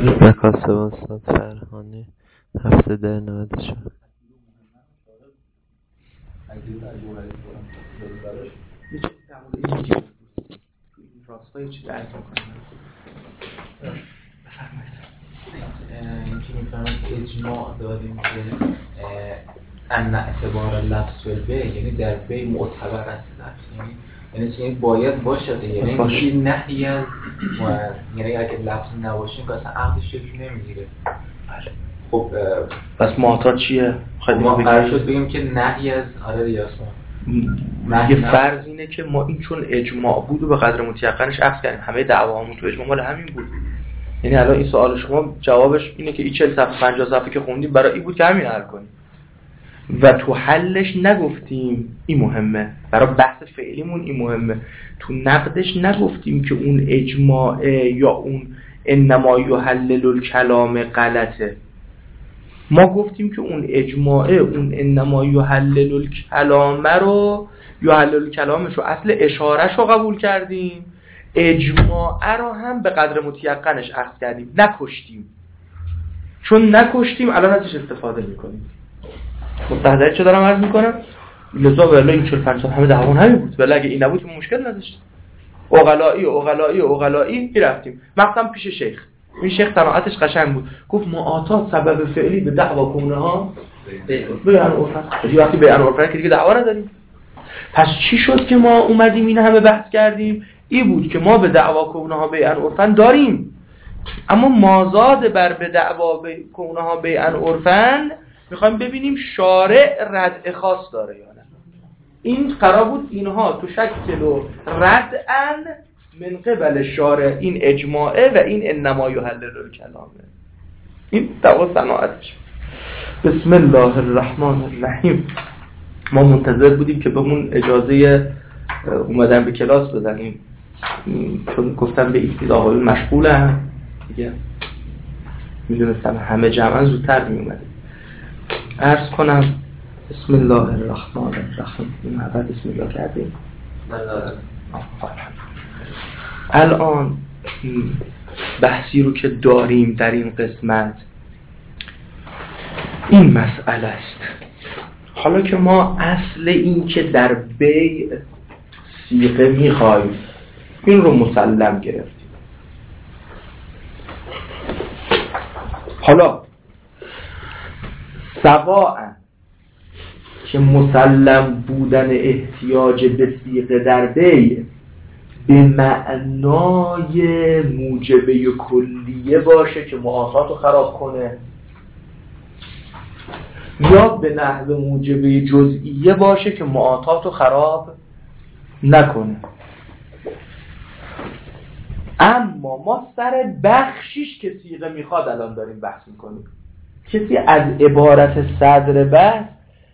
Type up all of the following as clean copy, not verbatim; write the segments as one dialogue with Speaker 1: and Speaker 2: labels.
Speaker 1: مکاسب استاد فرهانی 7-10-90 شد.
Speaker 2: راستای چی درک میکنم
Speaker 3: اینکه میفهمم اجماع داریم که ان اعتبار لفظ به یعنی در بی معتبر است یعنی چی باید باشه یعنی نهی از یعنی اگه لفظ نباشه که اصلا عقدش شکل نمیگیره. خب
Speaker 2: پس معتاد چیه؟
Speaker 3: ما قرار شد بگیم که نهی از آره ریاسمان
Speaker 2: یه فرض اینه که ما این چون اجماع بود و به قدر متیقنش عکس کردیم، همه دعواهامون تو اجماع مال همین بود. یعنی الان این سوال شما جوابش اینه که این 40 صفحه 50 صفحه که خوندیم برای این بود که همین حل کنیم و تو حلش نگفتیم این مهمه، برای بحث فعلیمون این مهمه، تو نقدش نگفتیم که اون اجماع یا اون انما یحلل الکلام غلطه. ما گفتیم که اون اجماع اون انما یحلل الکلام رو یحلل الکلامش رو اصل اشارهش رو قبول کردیم، اجماع رو هم به قدر متیقنش اخذ کردیم، نکشتیم. چون نکشتیم الان ازش استفاده میکنیم. متحضر چه دارم عرض میکنم؟ لذا ولی این 45 همه دعوان همین بود، ولی اگه این نبود مشکل نداشت. اغلایی میرفتیم مثلا پیش شیخ. این شیخ صناعتش قشنگ بود، گفت معاطات سبب فعلی به دعوا کنه ها بیان عرفن. وقتی بیان عرفن که دیگه دعوا نداریم. پس چی شد که ما اومدیم این همه بحث کردیم؟ این بود که ما به دعوا کنه ها بیان عرفن داریم، اما مازاد بر به دعوا کنه ها بیان عرفن میخوایم ببینیم شارع رد خاص داره یا نه. این قرار بود اینها تو شکل و ردعن من قبل شارع، این اجماعه و این انما یحلل الکلامه. این دعوا صناعتش. بسم الله الرحمن الرحیم. ما منتظر بودیم که بهمون اجازه اومدن به کلاس بزنیم، چون گفتم به این آقایون مشغولم دیگه، میدونستم همه جمعا زودتر میومدیم. عرض کنم بسم الله الرحمن الرحیم. این اول بسم الله کردیم. الان بحثی رو که داریم در این قسمت این مسئله است. حالا که ما اصل این که در بیع صیغه میخوایم این رو مسلم گرفتیم، حالا سواء که مسلم بودن احتیاج به صیغه در بیع به معنای موجبه کلیه باشه که معاطات رو خراب کنه، یا به نحو موجبه جزئیه باشه که معاطات رو خراب نکنه. اما ما سر بخشیش که صیغه میخواد الان داریم بحث میکنیم. کسی از عبارت صدر بحث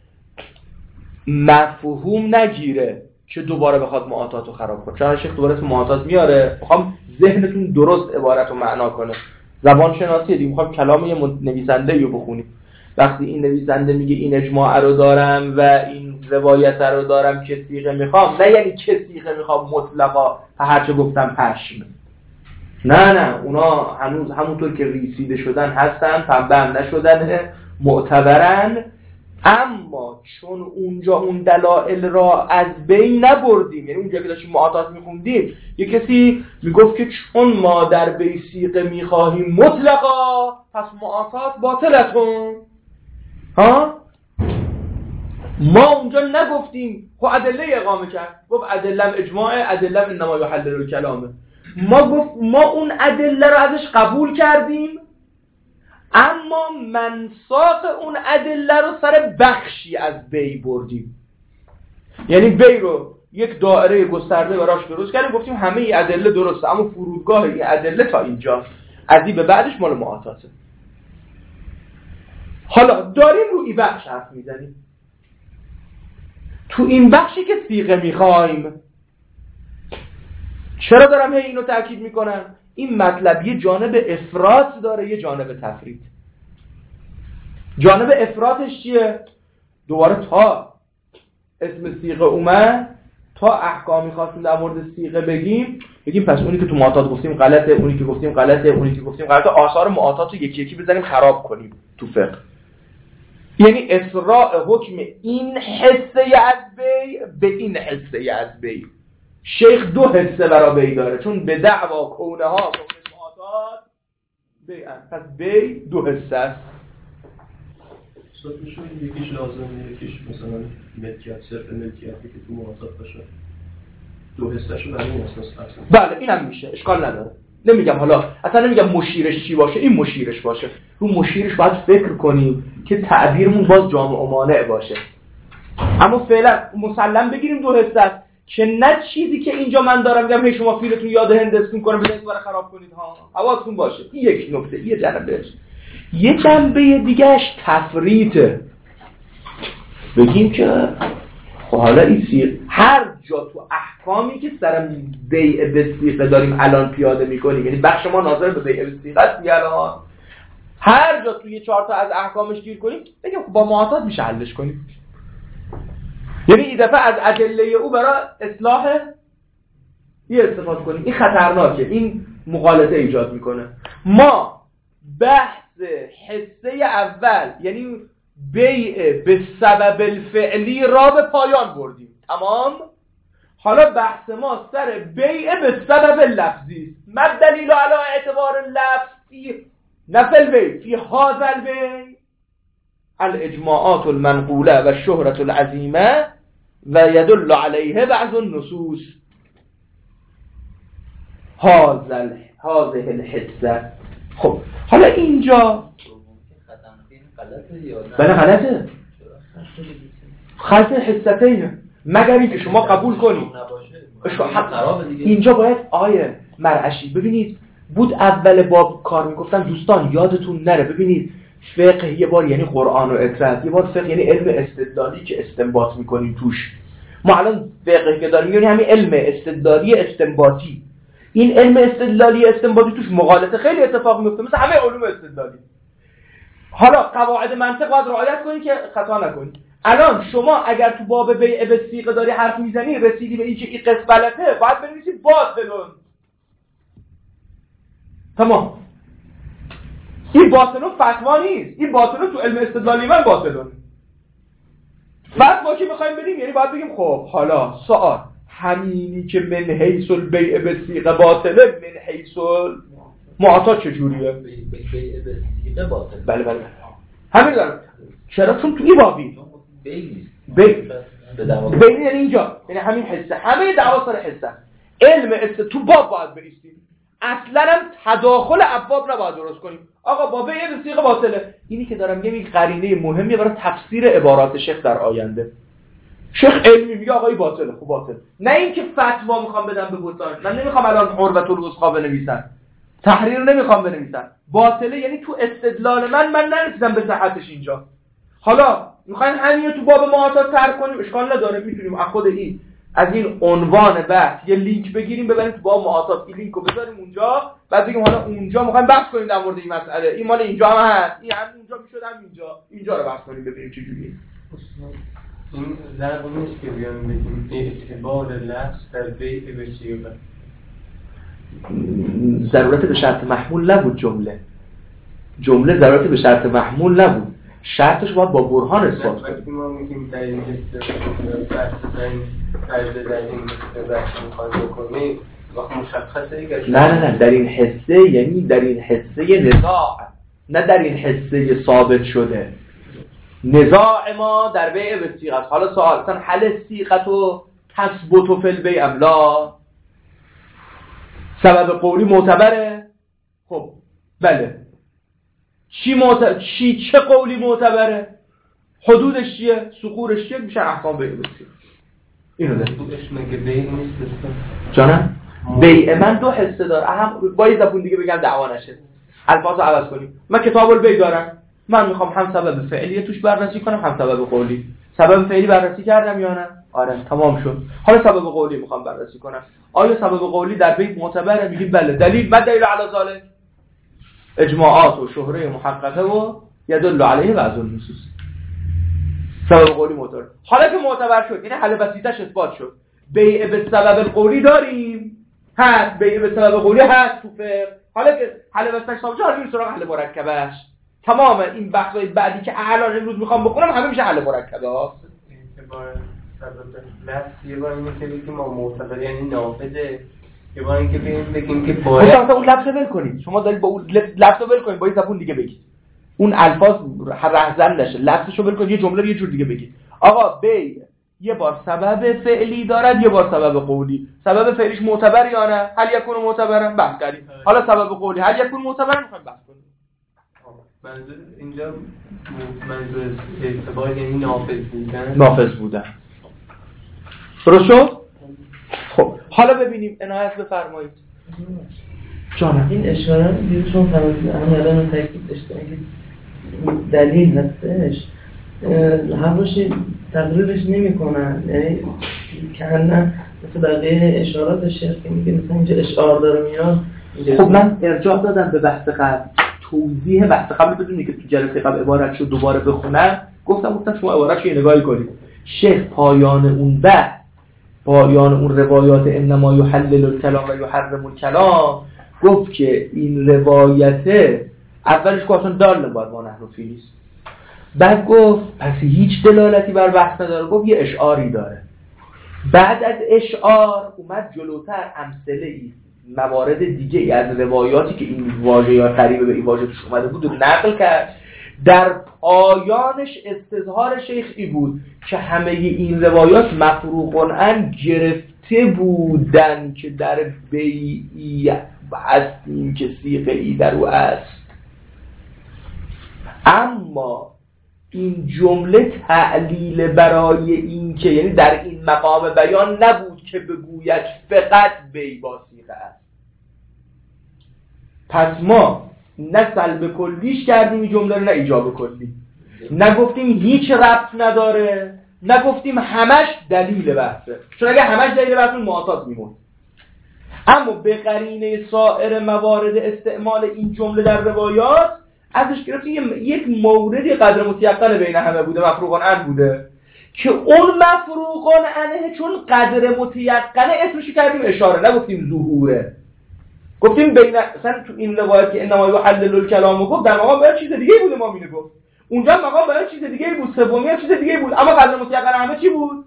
Speaker 2: مفهوم نگیره که دوباره بخواد معاطات رو خراب کنه. چون شیخ دوباره اسم معاطات میاره، میخوام ذهنتون درست عبارت رو معنا کنه. زبان شناسیه دیگه، میخوام کلام یه نویسنده رو بخونیم. وقتی این نویسنده میگه این اجماع رو دارم و این روایت رو دارم که صیغه میخوام، نه یعنی که صیغه میخوام مطلقا هرچه گفتم پشم. نه اونا هنوز همونطور که ریسیده شدن هستن، پنبه هم نشدن، معتبرن. اما چون اونجا اون دلائل را از بین نبردیم، یعنی اونجا که داشتیم معاطات میخوندیم یه کسی میگفت که چون ما در بی صیغه میخواهیم مطلقا پس معاطات باطلتون ها. ما اونجا نگفتیم خب ادله اقامه کرد، گفت ادلم اجماع، ادلم انما یحلل الکلامه. ما گفت ما اون ادله رو ازش قبول کردیم، اما منساق اون ادله رو سر بخشی از بی بردیم. یعنی بی رو یک دایره گسترده براش درست کردیم، گفتیم همه این ادله درسته، اما فرودگاه این ادله تا اینجا، از این به بعدش مال معاطاته. حالا داریم رو این بخش حرف میزنیم. تو این بخشی که صیغه میخوایم، چرا دارم هی اینو تاکید میکنم؟ این مطلب یه جانب افراط داره، یه جانب تفرید. جانب افراطش چیه؟ دوباره تا اسم صیغه اومد، تا احکامی خواستیم در مورد صیغه بگیم، بگیم پس اونی که تو معاطات گفتیم غلطه، اونی که گفتیم غلطه، اونی که گفتیم غلطه، آثار معاطات رو یکی یکی بزنیم خراب کنیم تو فقه. یعنی اسراء حکم این حصه از بی به این حصه از بی. شیخ دو حصه برا بی داره، چون به دعوا کونها کون معاطات بی پس بی دو حصه است.
Speaker 4: صورتشون یکیش لازمه، یکیش مثلا ملکیت، صرف ملکیتی که تو معاطات باشه. دو حصه‌شو برای این اساس هست.
Speaker 2: بله اینم میشه، اشکال نداره. نمیگم حالا اصلا نمیگم مشیرش چی باشه، این مشیرش باشه. رو مشیرش باید فکر کنیم که تعبیرمون باز جامع و مانع باشه. اما فعلا مسلم بگیریم دو حصه است که نه چیزی که اینجا من دارم میگم هی شما فیلتون یاد هندسون کنه بذارید برای خراب کنید ها. حواستون باشه. این یک نکته، یه جنبهش. یه جنبه دیگهش تفریطه. بگیم که حالا این هر جا تو احکامی که سر بیع به صیغه داریم الان پیاده میکنیم، یعنی بخش ما ناظر به بیع به صیغه است الان، هر جا توی 4 تا از احکامش گیر کنیم بگیم با معاطات میشه حلش کنیم. یعنی این دفعه از ادله او برای اصلاح یه استفاده کنیم. این خطرناکه، این مغالطه ایجاد میکنه. ما بحث حصه اول یعنی بیع به سبب الفعلی را به پایان بردیم، تمام. حالا بحث ما سر بیع به سبب لفظی است. ما دلیل علی اعتبار لفظی نفل بیع فی هذا البیع الاجماعات المنقوله و الشهرة العظیمه و یدل علیه بعض النصوص. هذه الحصه. خب حالا اینجا بله غلطه، خلط حصتینه، مگر اینکه شما قبول کنید اینجا باید آیه مرعشی. ببینید بود اول باب کار میگفتن دوستان یادتون نره، ببینید فقه یه بار یعنی قرآن و اطراد، یه بار فقه یعنی علم استدلالی که استنباط میکنیم توش. ما الان فقه که داریم یعنی همین علم استدلالی استنباطی. این علم استدلالی استنباطی توش مغالطه خیلی اتفاق میفته مثل همه علوم استدلالی. حالا قواعد منطق باید رعایت کنید که خطا نکنید. الان شما اگر تو باب بیع به صیغه داری حرف میزنی رسیدی به اینکه این قسم غلطه، باید بنویسی باطلون. تمام. این باطلون فتوا نیست، این باطلون تو علم استدلالی من باطلون. بعد ما که میخوایم بدیم یعنی باید بگیم خب حالا سوال همینی که من حیث البیع به صیغه باطله من حیث معاطات چجوریه؟
Speaker 3: بیع به صیغه باطله.
Speaker 2: بله همین دارم. چرا؟ چون تو این بابی بیع یعنی اینجا یعنی همین حصه، همه دعوا سر حصه. علم تو باب باید بریستیم، اصلا هم تداخل ابواب نباید درست کنیم. آقا با بیع به صیغه باطله، اینی که دارم میگم یک قرینه مهمیه برای تفسیر عبارات شیخ در آینده. شیخ علمی میگه آقا این باطله، خب باطل، نه اینکه فتوا میخوام بدم به بوتان. من نمیخوام الان عروة الوثقی بنویسم، تحریر نمیخوام بنویسم. باطله یعنی تو استدلال من نرسیدم به صحتش اینجا. حالا میخواین همین تو باب معاطات تر کنیم، اشکال نداره، میتونیم از خود این از این عنوان بحث یه لینک بگیریم ببریم تو باب معاطات، این لینکو بذاریم اونجا، بعد بگیم حالا اونجا میخوایم بحث کنیم در مورد این مسئله، این مال اینجا هم هست، این هم اونجا میشد هم اینجا رو بحث کنیم ببینیم چه جوریه.
Speaker 4: این ضرب نیست که بیان بگیم اعتبار لفظ در بیع به صیغه.
Speaker 2: ضرورت به شرط محمول نبود. جمله ضرورت به شرط محمول نبود، شرطش باید با برهان اثبات کنیم.
Speaker 4: وقتی ما میگیم در این بحث در این بحث میخوایم بکنیم وقت مشخصه اگر
Speaker 2: نه در این حصه یعنی در این حصه نزاع، نه در این حصه ثابت شده. نزاع ما در بیع به صیغه است. حالا سوال مثلا حل صیغه و تثبت فی البیع ام لا، سبب قولی معتبره؟ خب بله. چه قولی معتبره؟ حدودش چیه؟ سقورش چیه؟ میشه احکام بیع به صیغه. اینو ده.
Speaker 4: حدودش مگه بیع نیست؟
Speaker 2: جانم؟ بیع من دو حصه داره. با یه زبون دیگه بگم دعوا نشه. الفاظو عوض کنیم. من کتاب البیع دارم. من میخوام هم سبب فعلی توش بررسی کنم هم سبب قولی. سبب فعلی بررسی کردم یا نه؟ آره تمام شد. حالا سبب قولی میخوام بررسی کنم. آیا سبب قولی در بیت معتبره؟ میگیم بله. دلیل ما دلیل علی ذلک؟ اجماعات و شهره محققه و یدل علیه بعض النصوص. سبب قولی معتبر. حالا که معتبر شد یعنی حل بسیطش اثبات شد. بیع به سبب قولی داریم، هست، بیع به سبب قولی هست تو فقه. حالا که حل وسطش ثابت شد، حالا میریم سراغ حل مرکبش. تمام این بحث‌های بعدی که الان امروز میخوام بکنم همه میشه حل مرکبه ها.
Speaker 4: اعتبار سبب لفظ یه بار اینه که بگیم ما معتبر یعنی نافذه، یه بار اینکه بگیم که باید
Speaker 2: مثلا اون لفظ ول کنید. شما دارید با اون لفظ ول کنید، با این زبون دیگه بگید. اون الفاظ رهزن نشه. لفظشو ول کنید، یه جمله رو یه جور دیگه بگید. آقا بیع یه بار سبب فعلی دارد، یه بار سبب قولی. سبب فعلیش معتبر یا نه؟ هل یکون معتبرن؟ بحث کردیم. حالا سبب قولی هل یکون معتبرن میخوایم بحث کنیم.
Speaker 4: منظور اینجا منظور اعتبار یعنی
Speaker 2: نافذ بودن. درست شد؟ خب حالا ببینیم، عنایت بفرمایید. جانم
Speaker 5: این اشاره دیروزشون فرمودید الان تاکید داشته که دلیل هستش، حواشی تقریرش نمی‌کنن، یعنی کأنه مثل بقیه اشارات شیخ که میگه مثلا اینجا اشعار داره میاد.
Speaker 2: خب من ارجاع دادم به بحث قبل، توضیح بحث قبل بدونی که تو جلسه قبل عبارتشو دوباره بخونم، گفتم شما عبارتشو یه نگاهی کنید. شیخ پایان اون بحث، پایان اون روایات انما یحلل الکلام و یحرم الکلام، گفت که این روایته اولش که اصلا دال بر ما نحرفی نیست، بعد گفت پس هیچ دلالتی بر بحث نداره، گفت یه اشعاری داره. بعد از اشعار اومد جلوتر امثله ای موارد دیگه ای از روایاتی که این واژه یا قریبه به این واژه توش اومده بود و نقل کرد. در پایانش استظهار شیخی بود که همه این روایات مفروغن گرفته بودن که در بیعی هستیم که صیغه ای در او است، اما این جمله تعلیل برای این که یعنی در این مقام بیان نبود که بگوید فقط بی با صیغه است. پس ما نه سلب کلیش کردیم این جمله رو، نه ایجاب کلی، نگفتیم هیچ ربط نداره، نگفتیم همش دلیل بحثه، چون اگه همش دلیل بحثه معتاد میمون. اما به قرینه سایر موارد استعمال این جمله در روایات ازش گرفتیم یک موردی قدر متیقن بین همه بوده، مفروغان ان بوده، که اون مفروغان انه چون قدر متیقنه اسمشو کردیم اشاره، نگفتیم ظهوره. گفتیم بین مثلا تو این روایت که انما یحلل الکلام گفت در مقام باید چیز دیگه بوده، ما میگه گفت اونجا مقام باید چیز دیگه بود، سومی هم چیز دیگه بود، اما قدر متیقن همه چی بود؟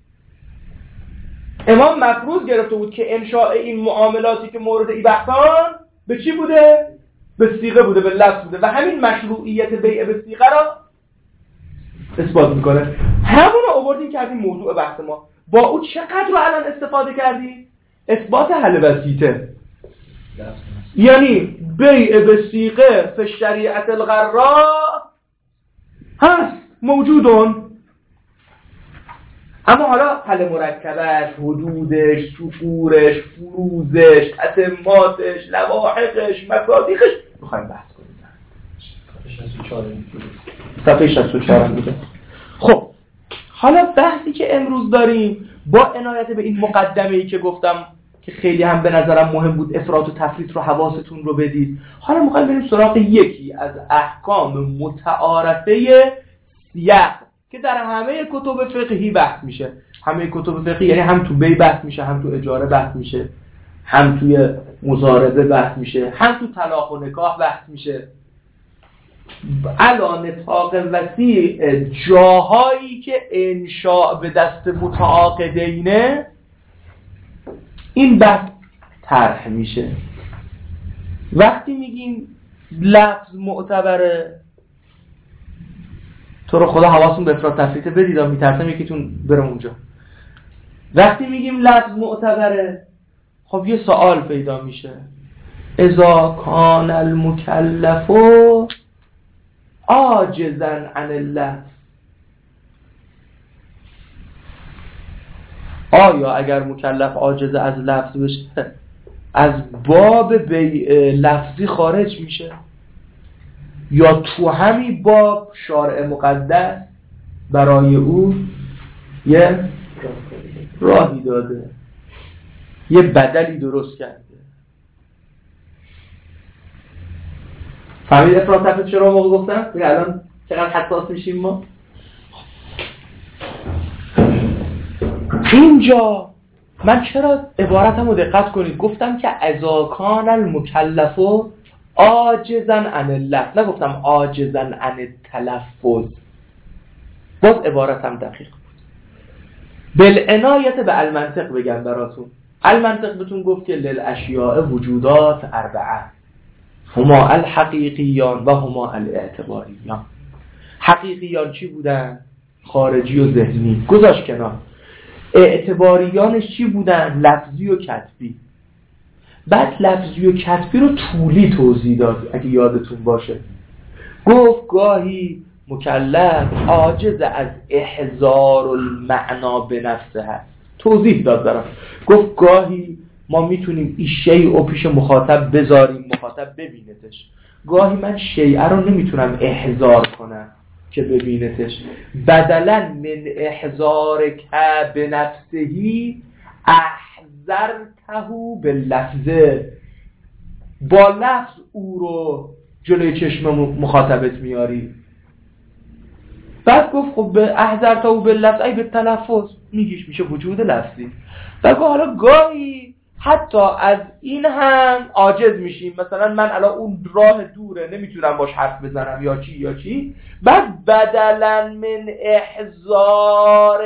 Speaker 2: امام مفروض گرفته بود که انشاء این معاملاتی که مورد ای بحثان به چی بوده؟ به صیغه بوده، به لفظ بوده، و همین مشروعیت بیع به صیغه را اثبات میکنه. همون رو آوردیم کردیم موضوع بحث ما. با او چقدر رو الان استفاده کردیم؟ اثبات حل وسیطه، یعنی بیع به صیغه فی شریعت الغراء هست، موجودون، اما حالا حل مرکبش، حدودش، شکورش، فروزش، تتماتش، لواحقش، مصادیقش میخوایم بحث کنیم. صفحه 64 بوده. خب حالا بحثی که امروز داریم با عنایت به این مقدمه‌ای که گفتم که خیلی هم به نظرم مهم بود، افراط و تفریط رو حواستون رو بدید. حالا میخوایم بریم سراغ یکی از احکام متعارفه سیاق که در همه کتب فقهی بحث میشه. همه کتب فقهی یعنی هم تو بیع بحث میشه، هم تو اجاره بحث میشه، هم توی مضاربه بحث میشه، هم تو طلاق و نکاح بحث میشه. علا نطاق وسیع جاهایی که انشاء به دست متعاقدینه این بحث طرح میشه. وقتی میگیم لفظ معتبره، تو رو خدا حواستون به افراط تفریط بدید، میترسم یکیتون برم اونجا. وقتی میگیم لفظ معتبره، خب یه سوال پیدا میشه، اذا کان المکلف عاجزا عن اللفظ، آیا اگر مکلف عاجز از لفظ بشه از باب بیع لفظی خارج میشه، یا تو همین باب شارع مقدس برای او یه راهی داده، یه بدلی درست کرده؟ فهمید افراط تفریط چرا موقع گفتم؟ بگه الان چقدر حساس میشیم ما. اینجا من چرا عبارتمو دقت کنید گفتم که اذا کان المکلف عاجزا عن اللفظ، نگفتم عاجزا عن التلفظ. باز عبارتم دقیق بود. بالعنایت به المنطق بگم براتون. المنطق بهتون گفت که للاشیاء وجودات اربعه، هما الحقیقیان و هما الاعتباریان. حقیقیان چی بودن؟ خارجی و ذهنی، گذاشت کنار. اعتباریانش چی بودن؟ لفظی و کتبی. بعد لفظی و کتبی رو طولی توضیح داد اگه یادتون باشه. گفت گاهی مکلف عاجز از احضار المعنا به نفسه هست، توضیح داد دارم. گفت گاهی ما میتونیم این شیء رو پیش مخاطب بذاریم، مخاطب ببینتش. گاهی من شیء رو نمیتونم احضار کنم که ببینتش. بدلا من احضار که به نفسهی احضرته به لفظه، با لفظ او رو جلوی چشم مخاطبت میاری. بعد گفت خب به احضرته به لفظ ای به تلفظ میگیش، میشه وجود لفظی. و حالا گاهی حتی از این هم عاجز میشیم، مثلا من الان اون راه دوره نمیتونم باش حرف بزنم یا چی یا چی، بعد بدلا من احضار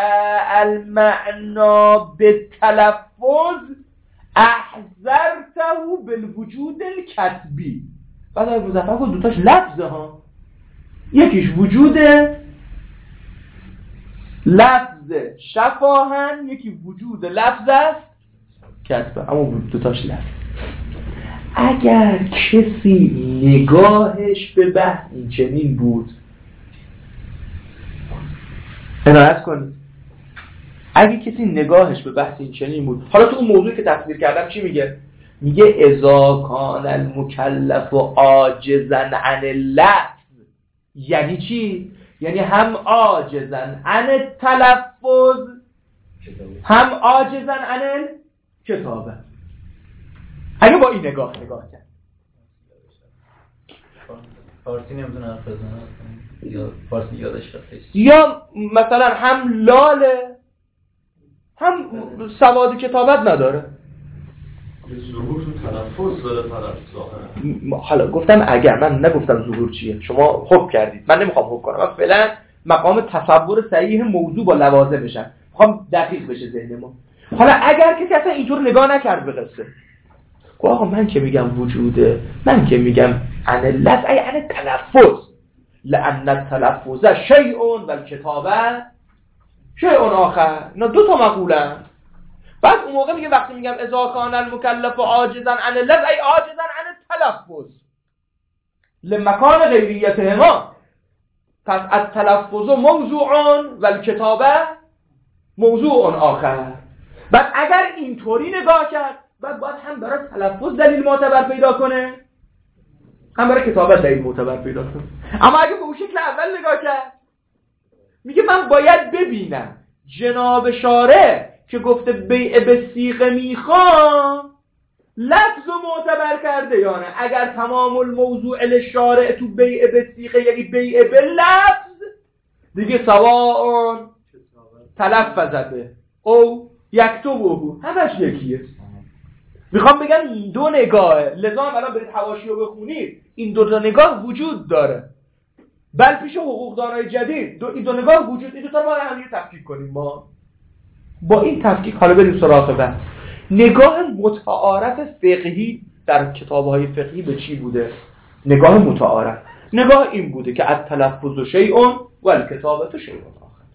Speaker 2: المعنا به تلفظ احضرته بالوجود الکتبی. بعد آقای مظفر گفت دوتاش لفظه ها، یکیش وجود لفظ شفاهن، یکی وجود لفظ است کتبه، اما دوتاش لفظ. اگر کسی نگاهش به بحث این چنین بود، عنایت کنید، اگه کسی نگاهش به بحث این چنین بود، حالا تو اون موضوعی که تفسیر کردم چی میگه؟ میگه اذا کان المکلف عاجزا عن اللفظ، یعنی چی؟ یعنی هم عاجزا عن التلفظ هم عاجزا عن الکتابه. اگه با این نگاه کرد،
Speaker 3: فارسی نمیتونه حرف بزنه یا فارسی یادش رفته،
Speaker 2: یا مثلا هم لاله هم سواد کتابت نداره،
Speaker 6: ظهور تو تلفظ داره طرف ظاهره.
Speaker 2: حالا گفتم اگر، من نگفتم ظهور چیه، شما حکم کردید، من نمیخوام حکم کنم، من فعلا مقام تصور صحیح موضوع با لوازمشم، میخوام دقیق بشه ذهن ما. حالا اگر کسی اصلا اینطور نگاه نکرد به قصه، آقا من که میگم وجوده، من که میگم عن اللفظ ای عن التلفظ، لأن التلفظ شیء و الکتابه شیء آخر، اینا دو تا مقولن. بعد اون موقع میگه وقتی میگم اذا کان المکلف عاجزا عن اللفظ ای عاجزا عن التلفظ لمکان غیریتهما، پس التلفظ موضوع و الکتابه موضوع آخر. بعد اگر اینطوری نگاه کرد، بعد باید هم برای تلفظ دلیل معتبر پیدا کنه، هم برای کتابت دلیل معتبر پیدا کنه. اما اگه به اون شکل اول نگاه کرد، میگه من باید ببینم جناب شارع که گفته بیع به صیغه میخوام لفظ رو معتبر کرده یا نه. اگر تمام الموضوع للشارع تو بیع به صیغه یعنی بیع به لفظ، دیگه سواء تلفظ به او یکتبه، همش یکیه. میخوام بگم دو نگاهه، لذا هم الان برید حواشی رو بخونید، این دو نگاه وجود داره. بل پیش حقوقدانای جدید این دو نگاه وجود، این دو تا رو با هم تفکیک کنیم. ما با این تفکیک حالا بریم سراغ بحث. نگاه متعارف فقهی در کتاب‌های فقهی به چی بوده؟ نگاه متعارف، نگاه این بوده که التلفظ شیء و الکتابة شیء آخر.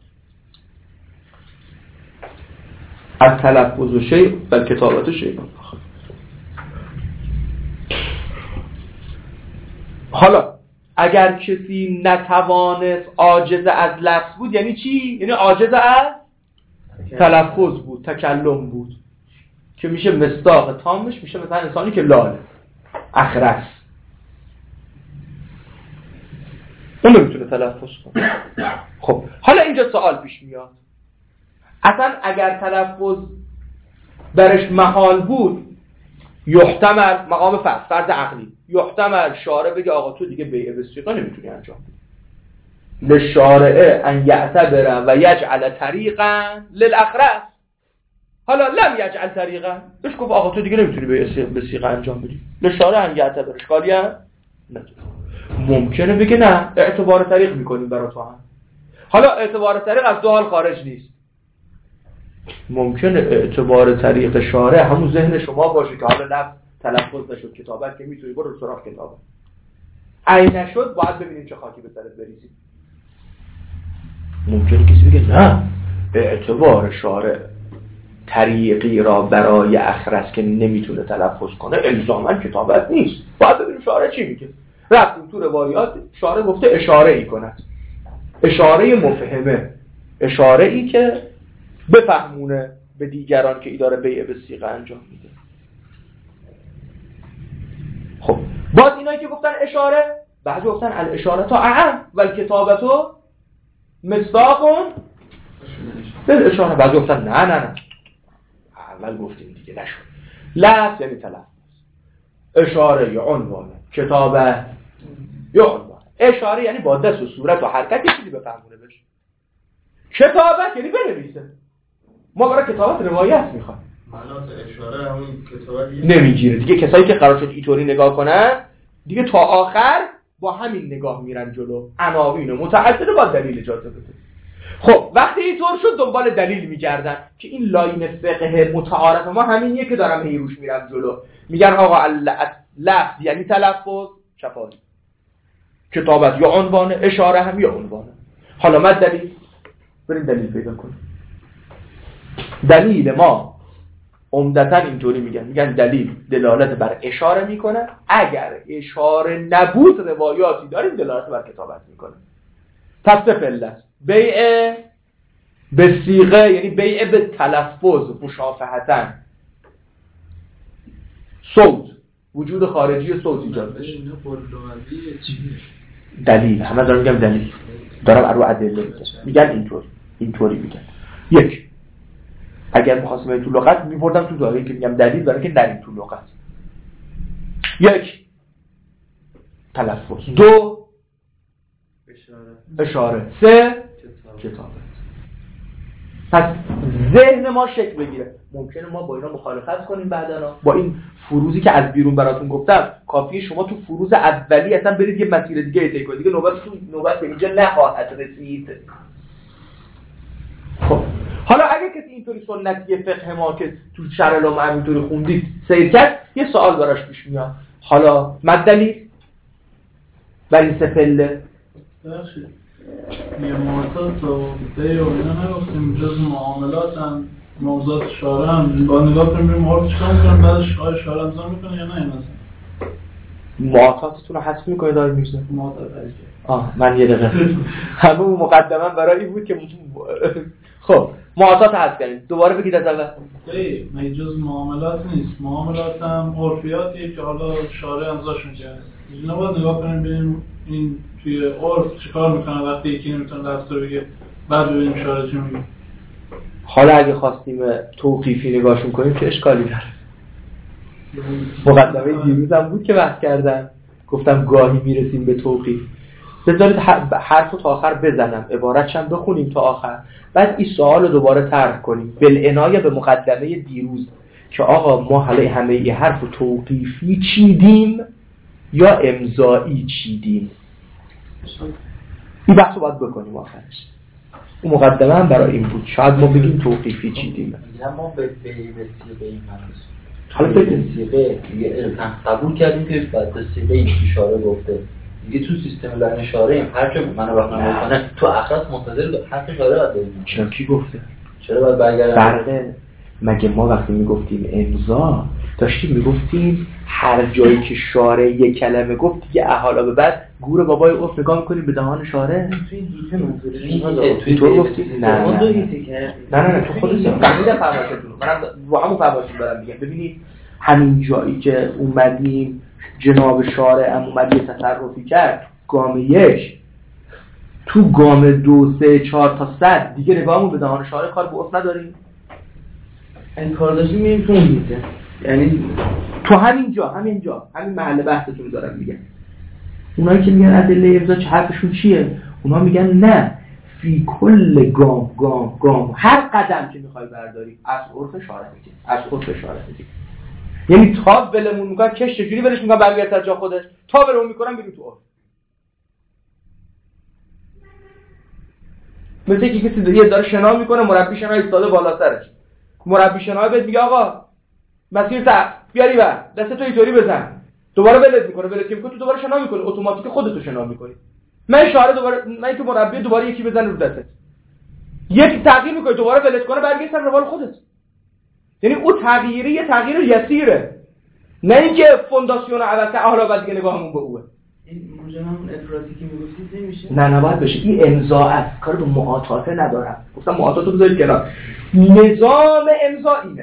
Speaker 2: التلفظ شیء و الکتابة شیء آخر. حالا اگر کسی نتوانست، عاجز از لفظ بود، یعنی چی؟ یعنی عاجز از تلفظ بود، تکلم بود، که میشه مصداق تامش، میشه مثلا انسانی که لاله اخرس، اون نمیتونه تلفظ کنه. خب حالا اینجا سوال پیش میاد، اصلا اگر تلفظ برش محال بود، یحتمل مقام فرض عقلی، یحتمل شارع بگه آقا تو دیگه بیع به صیغه نمیتونی انجام بدی، للشارع ان یعتبر و یجعل طریقا للاخرس. حالا لم یجعل طریقا بهش گفت آقا تو دیگه نمیتونی به صیغه انجام بدی لشاره هم یعتبر اشکالی هم نداره. ممکنه بگه نه اعتبار طریق میکنیم برای تو هم. حالا اعتبار طریق از دو حال خارج نیست. ممکنه اعتبار طریق شارع همون ذهن شما باشه که حالا لفظ تلفظ نشد کتابت که میتونی برو سراغ کتابت عین نشد باید ببینیم چه خاکی به سرت بریزیم. ممکنه کسی بگه نه اعتبار شارع طریقی را برای اخرس که نمیتونه تلفظ کنه الزاما کتابت نیست. باید ببینیم شارع چی میگه. رفتیم تو روایات شارع گفته اشاره ای کند، اشاره مفهمه، اشاره ای که بفهمونه به دیگران که ای داره بیع به صیغه انجام میده. خب باز اینایی که گفتن اشاره بعضی گفتن الاشاره اعم و الکتابت مصداق بالاشاره، بعضی گفتن نه اول گفتیم دیگه نشد. لفظ یعنی تلفظ، اشاره یا عنوانه، کتابه یا عنوانه. اشاره یعنی با دست و صورت و حرکت یه چیزی بفهمونه بشه. کتابت یعنی بنویسه. ما برای کتابت روایت میخوایم.
Speaker 6: معنات اشاره همون کتابت
Speaker 2: نمیگیره دیگه. کسایی که قرار شد اینطوری نگاه کنن دیگه تا آخر با همین نگاه میرن جلو. عناوین متعدده با دلیل اجازه بده. خب وقتی اینطور شد دنبال دلیل میگردن که این لاین فقه متعارف ما همینیه که دارم هیروش میرم جلو. میگن آقا لفظ یعنی تلفظ شفاهی، کتابت یا عنوانه، اشاره هم یا عنوانه. حالا من دلیل بریم دلیل پیدا کنیم. دلیل ما عمدتاً اینطوری میگن دلیل دلالت بر اشاره میکنه. اگر اشاره نبود روایاتی داریم دلالت بر کتابت میکنه. تصفیه بیع به صیغه یعنی بیع به تلفظ مشافهتاً صوت وجود خارجی صوت ایجاد بشه. دلیل همه دارم میگم دلیل دارم رو ادله میگن اینطوری میگن. یک اگر مخاصمه تو لغت میبردم تو داره که میگم دلیل داره که نریم تو لغت. یک تلفظ، دو اشاره، سه کتابت. پس ذهن ما شکل بگیره. ممکنه ما با اینا مخالفت کنیم بعداً. با این فروزی که از بیرون براتون گفتم کافیه شما تو فروز اولی اصلا برید یه مسیر دیگه طی کنید دیگه نوبت به اینجا نخواهد رسید. خب حالا اگه کسی اینطوری سنتی فقه ما که تو شرع العلوم همینطوری خوندید سیر کرد یه سوال براش پیش میاد. حالا دلیل بر این سفله
Speaker 7: یه معتاد و بیع و اینا نگفتیم جز معاملات هم موضوعات شارع هم با نگاه کنیم بریم عرف چکار میکنم بعدش آیا شارع امضا میکنه یا نه این مثلا
Speaker 2: معاطاتتون رو حذف میکنه داری میرسه
Speaker 7: معاطات
Speaker 2: من یه دقیقه همه مقدمه برای این بود که خب معاطات حذف کنیم دوباره بگید از اول.
Speaker 7: نه جز معاملات نیست، معاملات هم عرفیاتیه که حالا شارع امضاشون کرده. اینا باید نگاه کنیم ببینیم این توی عرف چیکار میکنه وقتی یکی نمیتونه لفظ رو بگه بعد ببینیم شارع چی میگه.
Speaker 2: حالا اگه خواستیم توقیفی نگاهشون کنیم چه اشکالی داره؟ مقدمه دیروزم بود که بحث کردم گفتم گاهی میرسیم به توقیف. بذارید حرف رو تا آخر بزنم عبارتش هم بخونیم تا آخر بعد این سوال رو دوباره طرح کنیم بالعنایه به مقدمه دیروز که آقا ما همه این حرف رو توقیفی چیدیم یا امضایی چیدیم. این بحث رو باید بکنیم آخرش. اون مقدمه هم برای این بود شاید ما بگیم توقیفی چیدیم.
Speaker 3: ما به این منوز
Speaker 2: حالا
Speaker 3: به سیغه قبول کردیم که بعد به سیغه این اشاره گفته دیگه تو سیستم لحن اشاره ایم هر که منو وقت نمیکنه تو اخلاص منتظر به حرف اشاره باید داریم.
Speaker 2: چرا کی گفته؟
Speaker 3: چرا باید برگردم؟
Speaker 2: فرقه مگه ما وقتی میگفتیم امضا داشتیم میگفتیم هر جایی که شارع یک کلمه گفت دیگه حالا به بعد گور بابای اوف نگاه میکنیم به دهان شارع
Speaker 5: توی دیگه منظورش
Speaker 2: توی تو گفتی؟ نه تو خودت فهمیدم فرمایشتون منم رو همون فرمایشتون دارم میگم. ببینید همین جایی که اومدیم جناب شارع هم اومد یه تصرفی کرد گام یک تو گام 2 3 4 تا 100 دیگه نگاهمون به دهان شارع کار به اوف نداریم.
Speaker 5: این کار داشتیم میریم تو اون میزه یعنی
Speaker 2: تو همین محل بحثتون دارم میگم. اونایی که میگن ادله امضا چه حرفشون چیه؟ اونا میگن نه فی کل گام هر قدم که میخوای برداری از عرف شارع میگی، از عرف شارع میگی. یعنی تا ولمون میکنن کش چجوری ولش میکنن برگرد از جا خودش، تا ولمون میکنن بریم تو عرف. مثل اینکه کسی داره شنا میکنه، مربی شنا ایستاده بالا سرش، مربی شنا بهت میگه آقا مسیر تا بیاری بر دستتو اینطوری بزن، دوباره ولت میکنه، ولت میکنه تو دوباره شنا میکنه، اتوماتیک خودتو شنا میکنی. من که مربی دوباره یکی بزنه رو دستت، یک تغییر میکنه، دوباره ولت کنه برگرد سر روال خودت. یعنی اون تغییری یه تغییر یسیره، نه اینکه فونداسیون عوض کنه حالا بعد دیگه نگاهمون به اوه.
Speaker 5: این همون افراطی که میگفتید نمیشه؟
Speaker 2: نه نباید بشه. این امضا است، کار به معاطاته ندارم. گفتم معاطاتو بذارید کنار. نظام امضا اینه،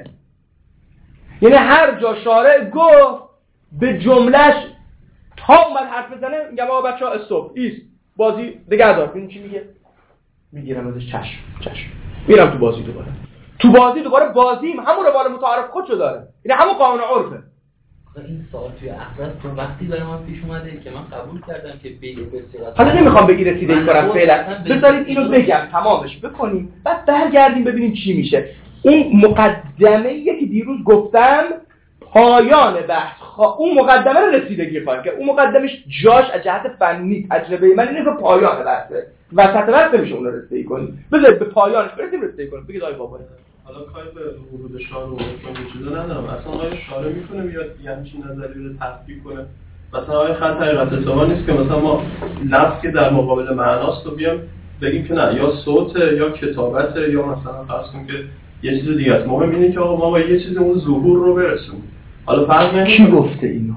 Speaker 2: یعنی هر جا شارع گفت به جملهش تا اومد حرف بزنه میگم آقا بچه‌ها استاپ ایست بازی دیگه دار. ببین چی میگه، میگیرم ازش چشم میرم تو بازی دوباره بازیم همون روال متعارف خودشو داره، یعنی همون قانون عرفه.
Speaker 3: این سوال توی اخلاص تو وقتی برای من پیش اومده که من قبول کردم که به صورت
Speaker 2: حالا نمیخوام بگی رسیدگی کنم فعلا، بذارید اینو بگم تمامش بکنیم بعد برگردیم ببینیم چی میشه. این مقدمه‌ای که دیروز گفتم پایان بحث اون مقدمه رو رسیدگی خواهیم که اون مقدمش جاش از جهت فنی تجربه من اینه که پایان بحثه، وسط بحث نمیشه اون رو رسیدگی کنیم. بذارید به پایانش برسیم رسیدگی کنیم. بگید آقای بابا
Speaker 6: حالا کاری به ورود شارع و چیزا ندارم، اصلا آقای شارع میتونه بیاد یعنی چی نظری رو تطبیق کنه. مثلا آقای خط حقیقت اتفاق نیست که مثلا ما لفظ که در مقابل معناست رو بیام بگیم که نه یا صوت یا کتابت یا مثلا فرض کنیم که یه چیز دیگه است. مهم اینه که آقا ما یه چیز اون ظهور رو برسونیم. حالا فرض نکنید
Speaker 2: کی گفته اینو؟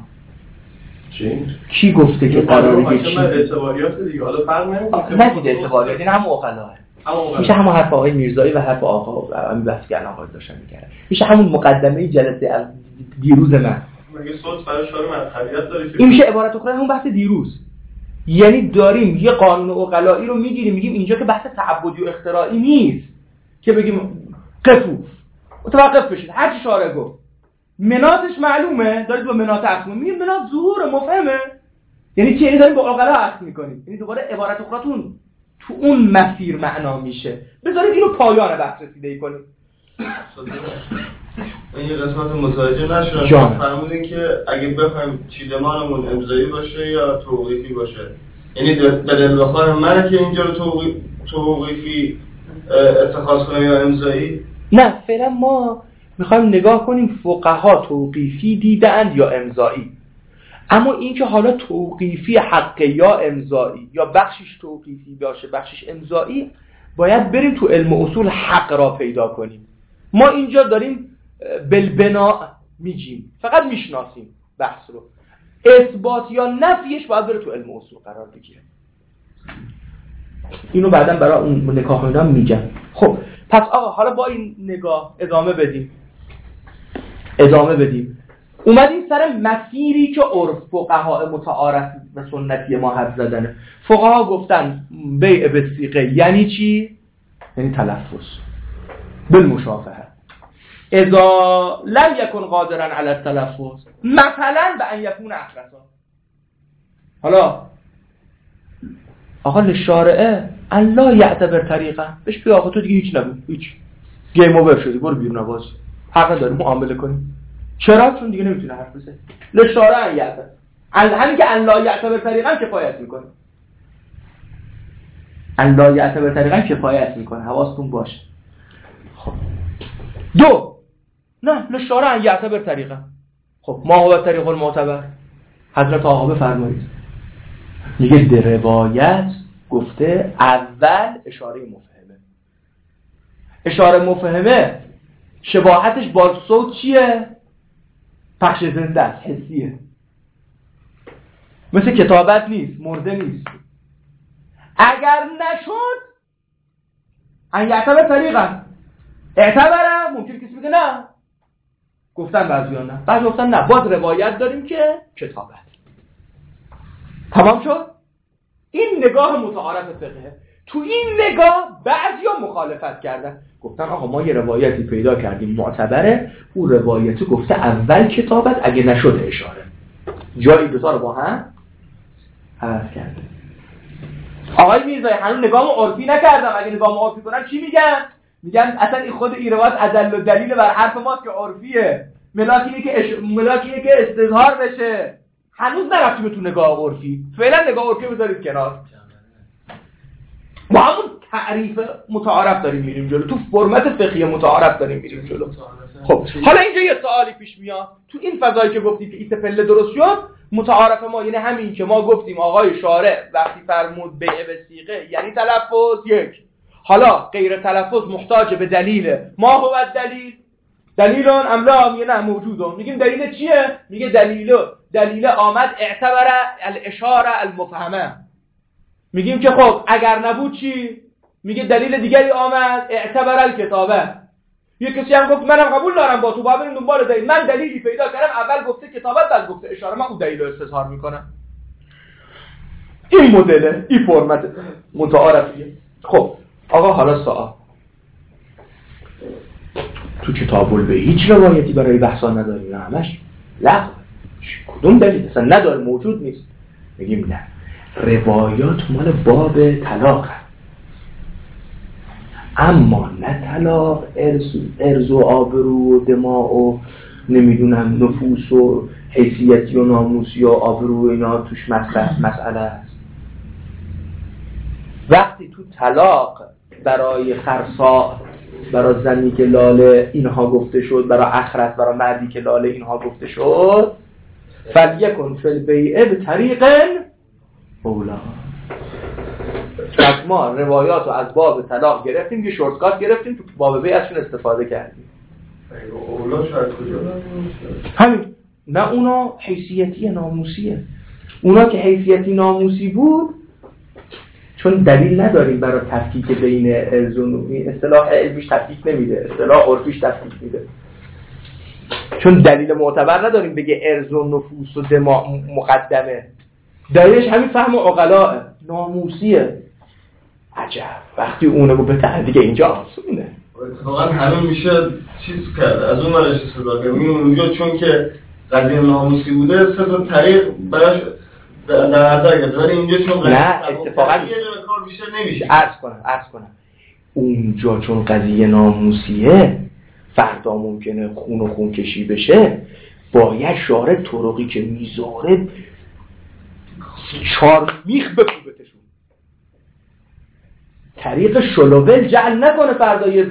Speaker 6: چی؟
Speaker 2: کی گفته که قراره چی؟
Speaker 6: اعتباریات دیگه. حالا فرض نکنید
Speaker 2: نگید اعتباریات، این هم عقلاه. میشه همون حرف آقای میرزایی و حرف آقا همین بحث که الان داشتن می‌کردن، میشه همون مقدمه جلسه دیروز من
Speaker 6: مگه صوت برای شارع مرخریت داره که
Speaker 2: این میشه عبارت اخرى همون بحث دیروز. یعنی داریم یه قانون عقلایی رو میگیریم میگیم اینجا که بحث تعبدی و اختراعی نیست که بگیم قفو متوقف بشید هر چی شارع گفت مناتش معلومه دارید با منات عقل میگیم منات ظهور مفهمه، یعنی چی؟ یعنی داریم با عقلا عقل میکنیم، یعنی دوباره عبارت اخراتون تو اون مسیر معنا میشه. بذارید اینو پایان بحث رسیدگی کنیم.
Speaker 6: این قسمت متوجه نشدم. فرمودین که اگه بخوایم چیدمانمون امضایی باشه یا توقیفی باشه، یعنی بدل بخواه منه که اینجا رو توقیفی اتخاذ کنم یا امضایی؟
Speaker 2: نه فعلا ما میخوایم نگاه کنیم فقها توقیفی دیدند یا امضایی. اما این که حالا توقیفی حق یا امضایی یا بخشش توقیفی باشه بخشش امضایی، باید بریم تو علم اصول حق را پیدا کنیم. ما اینجا داریم بالبناء میگیم، فقط میشناسیم بحث رو. اثبات یا نفیش باید بره تو علم اصول قرار بگیره. اینو بعداً برای اون نکاح اینا میگم. خب پس آقا حالا با این نگاه ادامه بدیم. اومدیم سر مسیری که عرف فقها متعارف و سنتی ما حرف زدنه. فقها گفتن بیع بالصیغه یعنی چی؟ یعنی تلفظ بالمشافهه. اذا لم یکن قادرا علی التلفظ مثلا به ان یکون اخرسا. حالا آقا لشارعه الله یعتبر طریقه بهش بگی آقا تو دیگه هیچ نگو، هیچ گیم اوور شدی، برو بیرون باز، حق نداری معامله کنی. چرا؟ چون دیگه نمیتونه حرف بزنه. لشارعه یعتبر، همین که الله یعتبر طریقه کفایت میکنه. الله یعتبر طریقه کفایت میکنه، حواستون باشه. خب دو نه لشارعه یعتبر طریقه. خب ما هو طریق المعتبر؟ حضرت آقا بفرمایید. میگه در روایت گفته اول اشاره مفهمه. اشاره مفهمه شباهتش با صوت چیه؟ پخش زنده است، حسیه، مثل کتابت نیست، مرده نیست. اگر نشد ان یعتبر طریقه اعتبره، ممکن کسی بگه نه، گفتن بعضی‌ها نه، بعضی گفتن نه، باز روایت داریم که کتابت. تمام شد؟ این نگاه متعارف فقهه. تو این نگاه بعضیا مخالفت کردن، گفتن آقا ما یه روایتی پیدا کردیم معتبره، اون روایت گفته اول کتابت اگه نشده اشاره، جایی دوتا رو با هم عرض کرده. آقای میرزایی هنوز نگاه عرفی نکردم، اگه نگاه عرفی کنم چی میگن؟ میگن اصلا این خود این روایت ادل و دلیل بر حرف ماست که عرفیه، ملاکیه که استظهار بشه. هنوز نرفتیم تو نگاه عرفی، فعلا نگاه عرفی بذارید کنار. با همون تعریف متعارف داریم میریم جلو، تو فرمت فقهی متعارف داریم میریم جلو. خب حالا اینجا یه سوالی پیش میاد، تو این فضایی که گفتیم که این پله درست شد، متعارف ما یعنی همین که ما گفتیم آقای شارع وقتی فرمود بیع به صیغه یعنی تلفظ یک، حالا غیر تلفظ محتاج به دلیل. ما هو الدلیل؟ دلیلون املا، میگه نه موجودون. میگیم دلیل چیه؟ میگه دلیل آمد اعتبر الاشاره المفهمه. میگیم که خب اگر نبود چی؟ میگه دلیل دیگری آمد اعتبر الکتابه. یه کسی هم گفت منم قبول دارم با تو، باید بریم دنبال دلیل. من دلیلی پیدا کردم، اول گفته کتابت بعد گفته اشاره، من اون دلیل رو استظهار میکنم. این مدله، این فرمت متعارفیه. خب آقا حالا سوال، تو کتاب البیع هیچ روایتی برای بحثا نداریم؟ نه همش لغو. کدوم دلیل اصلا نداره، موجود نیست. میگیم نه، روایات مال باب طلاق، اما نه طلاق ارز و آبرو و دماء و نمیدونم نفوس و حیثیتی و ناموسی و آبرو و اینا توش مسئله است. وقتی تو طلاق برای خرسا، برای زنی که لاله اینها گفته شد، برای اخرت برای مردی که لاله اینها گفته شد، فلیکن فی البیع بطریق اولا. پس ما روایات رو از باب طلاق گرفتیم، یه شورتکات گرفتیم، تو باب بیع ازشون استفاده کردیم.
Speaker 6: اولا شاید کجا؟
Speaker 2: همین. نه اونا حیثیتی ناموسیه. اونا که حیثیتی ناموسی بود، چون دلیل نداریم برای تفکیک بین ارز و نفوس، اصطلاح علمیش تفکیک نمیده، اصطلاح عرفیش تفکیک میده. چون دلیل معتبر نداریم بگه ارز و نفوس و دماء مقدمه، دلیلش همین فهم عقلاء ناموسیه. عجب، وقتی اونو بهتر دیگه اینجا آسونه.
Speaker 8: اتفاقا همین میشه چیز کرد، از اون مرش استفاده کرد. میگم اونجا چون که قضیه ناموسی بوده، سه تا طریق براش در نظر گرفته، ولی اینجا چون
Speaker 2: نه اتفاقا
Speaker 8: یه جور کار بیشتر نمیشه.
Speaker 2: عرض کنم اونجا چون قضیه ناموسیه، فردا ممکنه خون و خون کشی بشه، باید شارع طرقی که میذاره 4 میخ بکوبتشون، طریق شلوول جعل نکنه فردا یه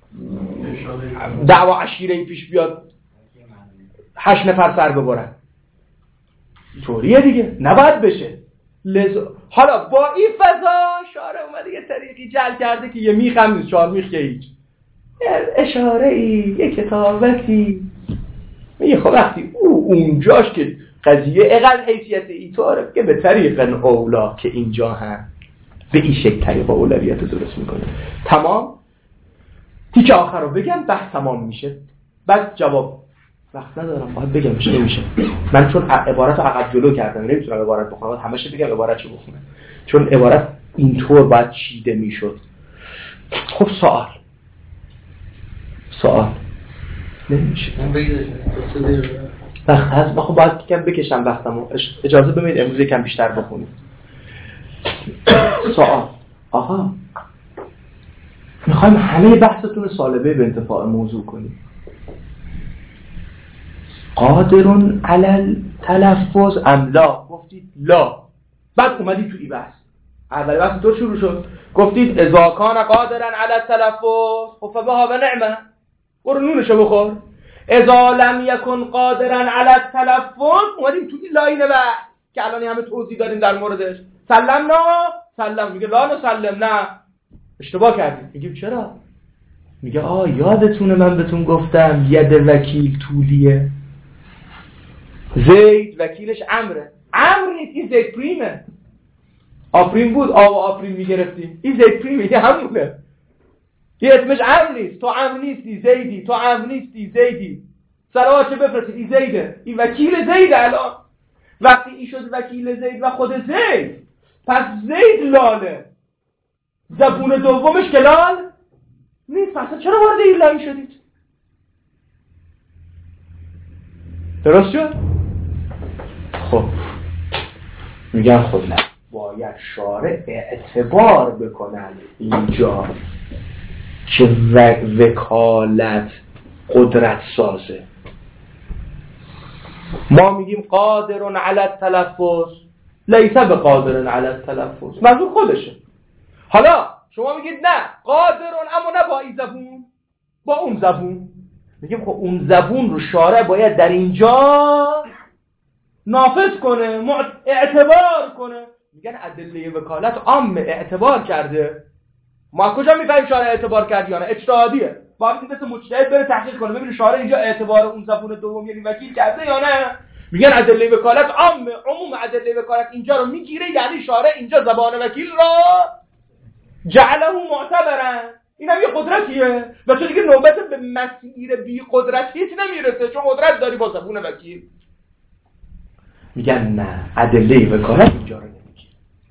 Speaker 2: دعوا عشیره‌ای پیش بیاد 8 نفر سر ببرن. طوریه دیگه، نباید بشه. حالا با این فضا شارع اومده یه طریقی جعل کرده که یه میخ هم نیست، 4 میخ که هیچ، اشاره‌ای، یه کتابتی. میگه خب وقتی اونجاش که قضیه اقل حیثیت ایطاره که به طریق اولا، که اینجا هم به این شکل طریق اولویت رو درست میکنه. تمام. تیکه آخر رو بگم بحث تمام میشه. بعد جواب وقت ندارم، باید بگم میشه نمیشه. من چون عبارت رو عقب جلو کردم، نمیتونم عبارت بخونم، همش بگم عبارت رو بخونم، چون عبارت اینطور باید چیده میشد. خب سوال نمیشه. وقت هست، من خب باید کم بکشم وقتمو، اجازه بمید امروز یکم بیشتر بخونیم. سوال، آقا میخوایم همه بحثتون سالبه به انتفاع موضوع کنیم. قادرون علی تلفظ ام لا؟ گفتید لا. بعد اومدید تو این بحث، اول بحث تو شروع شد، گفتید اذا کان قادرن علی التلفظ خب فبها و نعمه، برو نونشو بخور. اذا لم یکن قادرن علی التلفظ، اومدیم تو این لاین بحث که الان همه توضیح داریم در موردش. سلم میگه لا نسلم، نه اشتباه کردیم. میگیم چرا؟ میگه یادتونه من بهتون گفتم ید وکیل طولیه، زید وکیلش امره، امر نیست، این زید پریمه. آپریم بود آپریم میگرفتیم، این زید پریمه، یه همونه، یه اسمش امر نیست. تو امر نیستی زیدی، تو امر نیستی زیدی، سلوات چه بفرستید، این زیده، این وکیل زیده. الان وقتی این شد وکیل زید و خود زید، پس زید لاله، زبون دومش که لال نیست، پس چرا وارد این لاین شدید؟ درست شد؟ خب میگن خب نه، باید شارع اعتبار بکند اینجا که وکالت قدرت سازه. ما میگیم قادرون علی التلفظ، لیس بقادرون علی التلفظ، منظور خودشه. حالا شما میگید نه قادرون، اما نه با این زبون، با اون زبون. میگیم خب اون زبون رو شارع باید در اینجا نافذ کنه، اعتبار کنه. میگن ادله وکالت عام اعتبار کرده. ما کجا میفهمیم شارع اعتبار کرد یا نه؟ اجتهادیه. باید مثل مجتهد بره تحقیق کنه ببینه شارع اینجا اعتبار اون زبون دوم یعنی وکیل کرده یا نه. میگن ادله وکالت عام، عموم ادله وکالت اینجا رو میگیره، یعنی شارع اینجا زبان وکیل را جعله معتبرا. این هم یه قدرتیه و تو دیگه نوبت به مسیر بی قدرتیت نمیرسه چون قدرت داری با زبون وکیل. میگن نه ادله وکالت اینجا رو نمیگیره.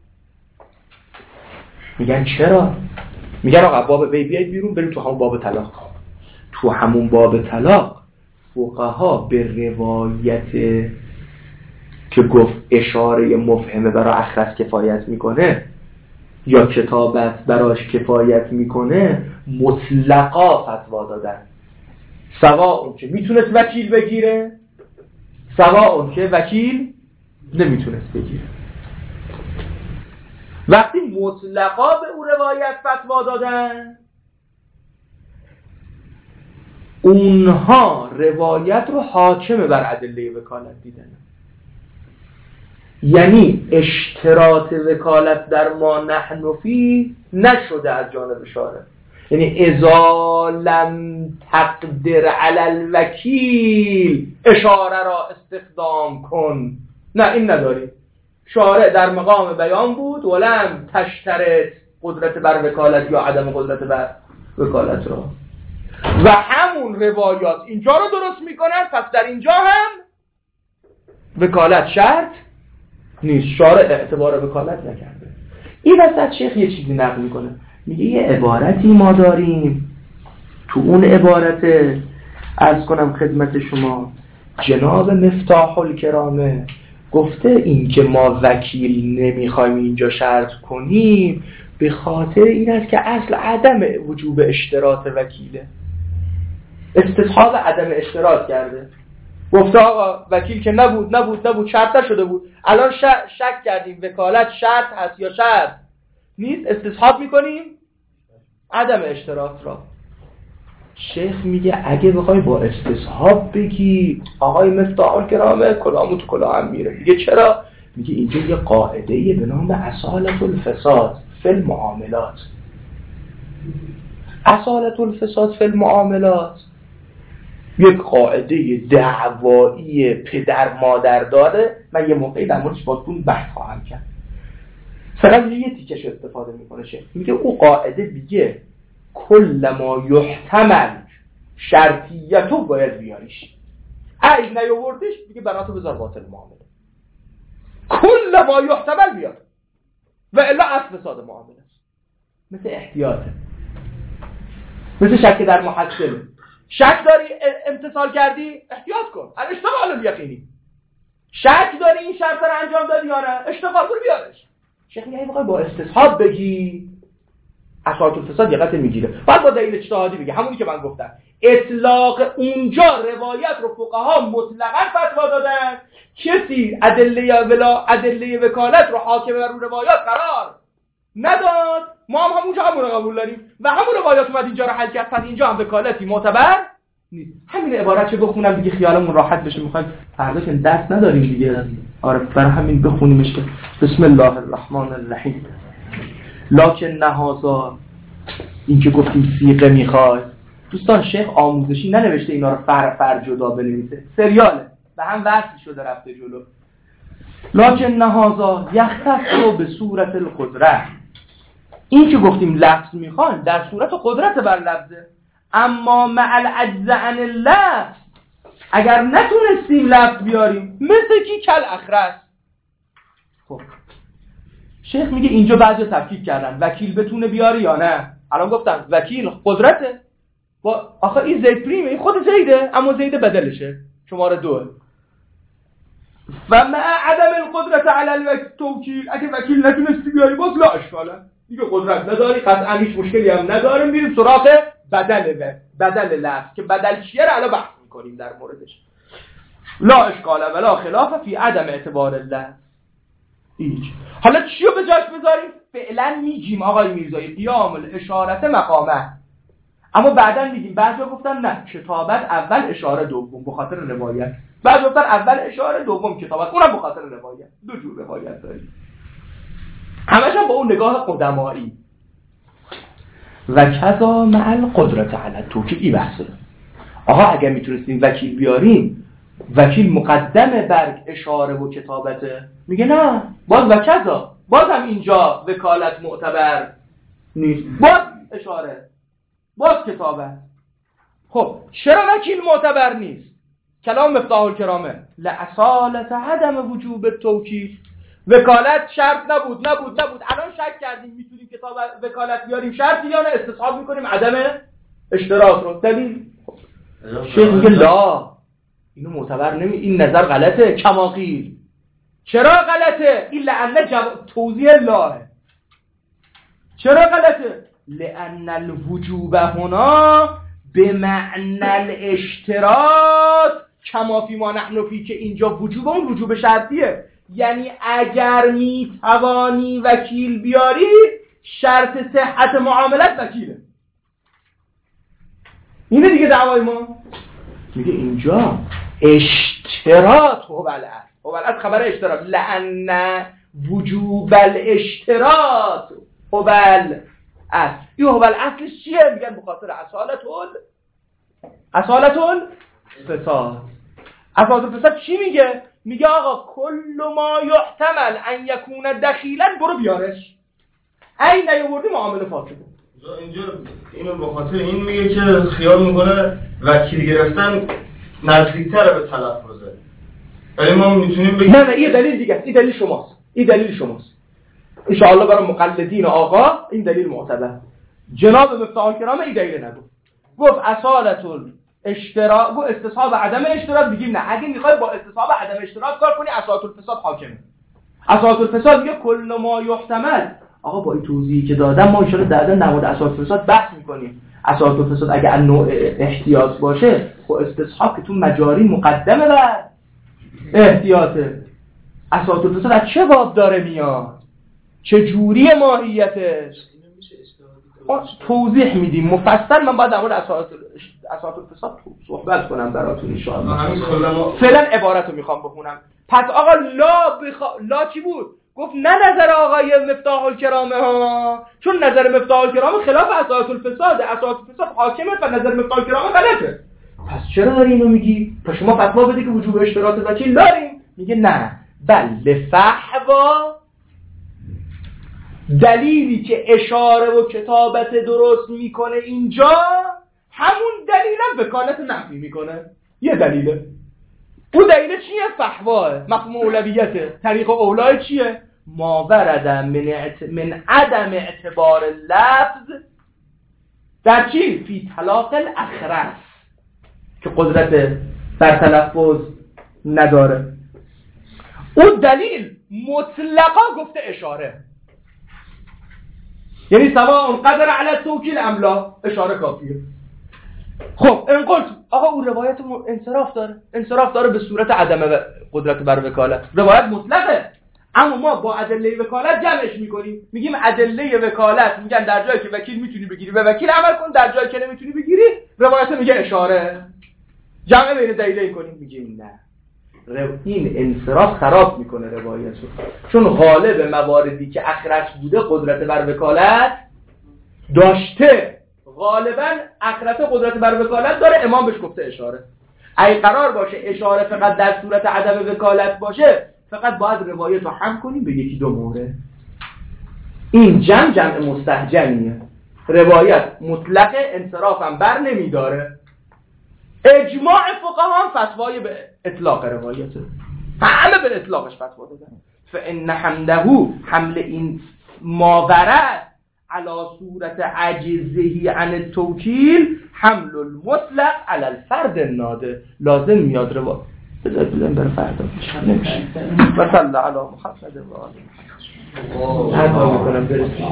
Speaker 2: میگن چرا؟ میگن آقا باب بیاید بیرون بریم تو همون باب طلاق. تو همون باب طلاق فقها به روایت که گفت اشاره مفهمه برای اخرس کفایت میکنه یا کتابت براش کفایت میکنه مطلقا فتوا دادن، سواء اون که میتونست وکیل بگیره سواء اون که وکیل نمیتونست بگیره. وقتی مطلقا به اون روایت فتوا دادن اونها روایت رو حاکم بر ادله وکالت دیدن، یعنی اشتراط وکالت در ما نحن فی نشده از جانب شارع. یعنی اذا لم تقدر علی الوکیل اشاره را استخدام کن، نه این نداری. شارع در مقام بیان بود ولم تشترط قدرت بر وکالت یا عدم قدرت بر وکالت را و همون روایات اینجا رو درست میکنن. پس در اینجا هم وکالت شرط نیست، شارع اعتبار وکالت نکرده. این وسط شیخ یه چیزی نقل میکنه، میگه یه عبارتی ما داریم، تو اون عبارت عرض کنم خدمت شما جناب مفتاح الکرامه گفته این که ما وکیل نمیخوایم اینجا شرط کنیم به خاطر این است که اصل عدم وجوب اشتراط وکیله، استصحاب عدم اشتراط کرده. گفته آقا وکیل که نبود شرط نشده بود، الان شک کردیم وکالت شرط هست یا شرط نیست، استصحاب میکنیم عدم اشتراط را. شیخ میگه اگه بخوای با استصحاب بگی آقای مفتاح الکرامه کلامو تو کلاه هم میره. میگه چرا؟ میگه اینجا یه قاعده‌ای به نام اصالت الفساد فی المعاملات. اصالت الفساد فی المعاملات یک قاعده دعوایی پدر مادر داره. من یه موقعی در موردش باهاتون بحث خواهم کرد. فقط یه تیکش استفاده میکنه شیخ. میگه او قاعده میگه کل ما یحتمل شرطیتو باید بیاریش، ای نیاوردش میگه براتو بذار باطل معامله. کل ما یحتمل بیار و الا اصل فساد معامله است. مثل احتیاطه، مثل شک در محصل. شک داری امتثال کردی احتیاط کن، اشتغال الیقینی. شک داری این شرط رو انجام دادی یا نه اشتغال کن بیارش. شیخ میگه میخوای با استصحاب بگی اصالت الفساد یقت میگیره، بعد با دلیل اجتهادی بگی همونی که من گفتم. اطلاق اونجا روایت رو فقها مطلقاً فتوا دادن، کسی ادله وکالت رو حاکم بر اون روایات قرار نداد. ما هم همونجا همون رو قبول داریم و همون روایات اومد اینجا رو حل کرد. پس اینجا هم وکالتی معتبر نیست. همین عبارت چه بخونم دیگه خیالمون راحت بشه، میخوایم فردا که دست نداریم دیگه. آره برای همین بخونیمش که بسم الله الرحمن الرحیم. لکن نهازا این که گفتیم سیغه میخواد. دوستان شیخ آموزشی ننوشته اینا رو فر جدا بنویسه، سریاله به هم وصل شده رفته جلو. لکن نهازا یختص به صورت القدرت. این که گفتیم لفظ میخوان در صورت قدرت بر لفظه، اما مع العجز عن اللفظ اگر نتونستیم لفظ بیاریم مثل کی کل اخرس. خب شیخ میگه اینجا بعضی تفکیک کردن وکیل بتونه بیاری یا نه. الان گفتن وکیل قدرته، با آخه این زید پریمه، این خود زیده اما زید بدلشه شماره 2. و مع عدم القدرت علی التوکیل، اگه وکیل نتونستی بیاری باز لا اشکاله، دیگه قدرت نداری، قطعا هیچ مشکلی هم نداریم، میریم سراغ بدل لفظ که بدل چیه رو الان بحث میکنیم در موردش. لا اشکاله ولا خلاف فی عدم اعتبار اللفظ. هیچ. حالا چیو به جاش بذاریم؟ فعلا میگیم آقای میرزایی قیام الاشارت مقامه، اما بعدا میگیم بعضیا گفتن نه کتابت اول اشاره دوم به خاطر روایت، بعضیا گفتن اول اشاره دوم کتابت، اونم به خاطر روایت. دو جور روایت داریم، همش هم با اون نگاه قدمایی. و کذا مع القدرت علی التوکیل. این بحثه آقا اگر میتونستیم وکیل بیاریم، وکیل مقدمه بر اشاره و کتابته، میگه نه باز و کذا، باز هم اینجا وکالت معتبر نیست، باز اشاره، باز کتابت. خب چرا وکیل معتبر نیست؟ کلام مفتاح الکرامه لأصالت عدم وجوب التوکیل. وکالت شرط نبود. الان شک کردیم میتونیم کتاب وکالت بیاریم شرطی یا نه، استصحاب میکنیم عدم اشتراک رو. دلیل شیخ میگه لا اینو معتبر نمی، این نظر غلطه. کما قیل. چرا غلطه؟ این لأن توضیح الله. چرا غلطه؟ لأن الوجوب هنا بمعنى الاشتراط کما فی ما نحن فی، که اینجا وجوب اون وجوب شرطیه، یعنی اگر میتوانی وکیل بیاری شرط صحت معاملت وکیله. اینه دیگه دعوای ما. میگه اینجا اشتراط هو الأصل خبر اشتراط، لأن وجوب الاشتراط هو الأصل. این هو الأصل چیه؟ میگن بخاطر اصالت الفساد. اصالت الفساد چی میگه؟ میگه آقا کل ما یحتمل ان یکون دخیلا برو بیارش، این نیاوردی معامله فاسده.
Speaker 8: اینجا اینو به خاطر این میگه که خیال میکنه وکیل گرفتن نزدیکتره به تلفظه، ولی ما میتونیم بگیم
Speaker 2: نه این دلیل دیگه، این دلیل شماست. ان شاء الله برای مقلدین آقا این دلیل معتبر. جناب مفتاح الکرام این دلیل نگفت، گفت اصالت اشتراک، گفت استصحاب عدم اشتراک. بگیم نه، اگه میخوای با استصحاب عدم اشتراک کار کنی اصالت الفساد حاکمه. اصالت الفساد میگه کل ما یحتمل. آقا با این توضیحی که دادم ما ان شاء الله در مورد اصالت الفساد بحث میکنیم. اصالت الفساد اگه از نوع احتیاط باشه، خب استصحاب که تو مجاری مقدمه بر احتیاطه. اصالت الفساد از چه باب داره میاد؟ چه جوری ماهیتش؟ توضیح میدیم مفصل. من باید در مورد اصالت الفساد صحبت کنم براتون ان شاء الله. فعلا عبارت رو میخوام بخونم. پس آقا لا چی بود؟ گفت نه نظر آقای مفتاح الکرامه ها، چون نظر مفتاح الکرامه خلاف اصالت الفساد، اصالت الفساد حاکمه و نظر مفتاح الکرامه غلطه. پس چرا داری اینو میگی؟ پس شما فتوا بده که وجوب اشتراط وکیل داریم. میگه نه، بل فحوا دلیلی که اشاره و کتابت درست میکنه اینجا همون دلیلم وکالت نفی میکنه. یه دلیله. اون دلیل چیه؟ فحواه، مفهوم اولویته. طریق اولای چیه؟ ما ورد من عدم اعتبار اللفظ در چی؟ فی طلاق الاخرس، که قدرت در تلفظ نداره. اون دلیل مطلقا گفته اشاره، یعنی سواء قدر علی التوکیل ام لا، اشاره کافیه. خب این قلت آقا اون روایت انصراف داره به صورت عدم قدرت بر وکالت. روایت مطلقه، اما ما با ادله وکالت جمعش میکنیم. میگیم ادله وکالت میگن در جایی که وکیل میتونی بگیری به وکیل عمل کن، در جایی که نمیتونی بگیری روایت میگه اشاره. جمع بین دلیلین کنیم. میگیم نه، این انصراف خراب میکنه روایتو، چون غالب مواردی که اخرس بوده قدرت بر وکالت داشته. غالبا اخرس قدرت بر وکالت داره، امام بهش گفته اشاره. اگه قرار باشه اشاره فقط در صورت عدم وکالت باشه، فقط باید روایت رو هم کنیم به یکی دو مورد. این جمع مستهجنیه. روایت مطلق انصراف هم بر نمیداره. اجماع فقها هم فتوای به اطلاق روایته، همه به اطلاقش فتوا دادن. فان حمل این ماورد على صورت عجزه عن التوکیل حمل المطلق على الفرد النادر. لازم میاد بذار بودم برای فردا نمیشه و صلی علی محمد و آله هر کار میکنم برسیم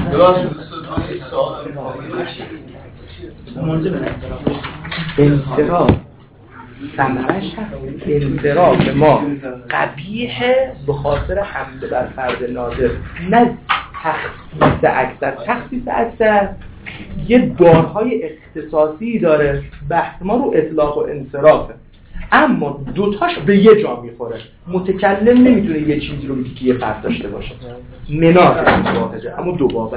Speaker 2: انصراف ثمرش هست انصراف ما قبیحه به خاطر حمله بر فرد نادر، نه تخصیص اکثر. تخصیص اکثر یه بارهای اختصاصی داره، بحث ما رو اطلاق و انصرافه، اما دوتاش به یه جا میخوره. متکلم نمیتونه یه چیزی رو بگه که یه فرد داشته باشه، مناط واحده اما دو بابه.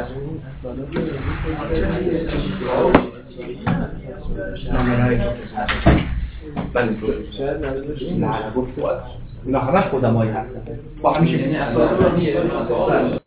Speaker 2: نه گفت اینا همش خودمایی هستن با همیشه